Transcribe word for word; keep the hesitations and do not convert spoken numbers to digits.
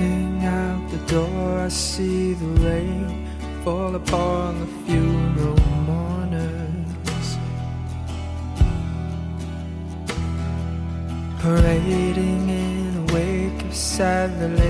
Looking out the door, I see the rain fall upon the funeral mourners, parading in a wake of sad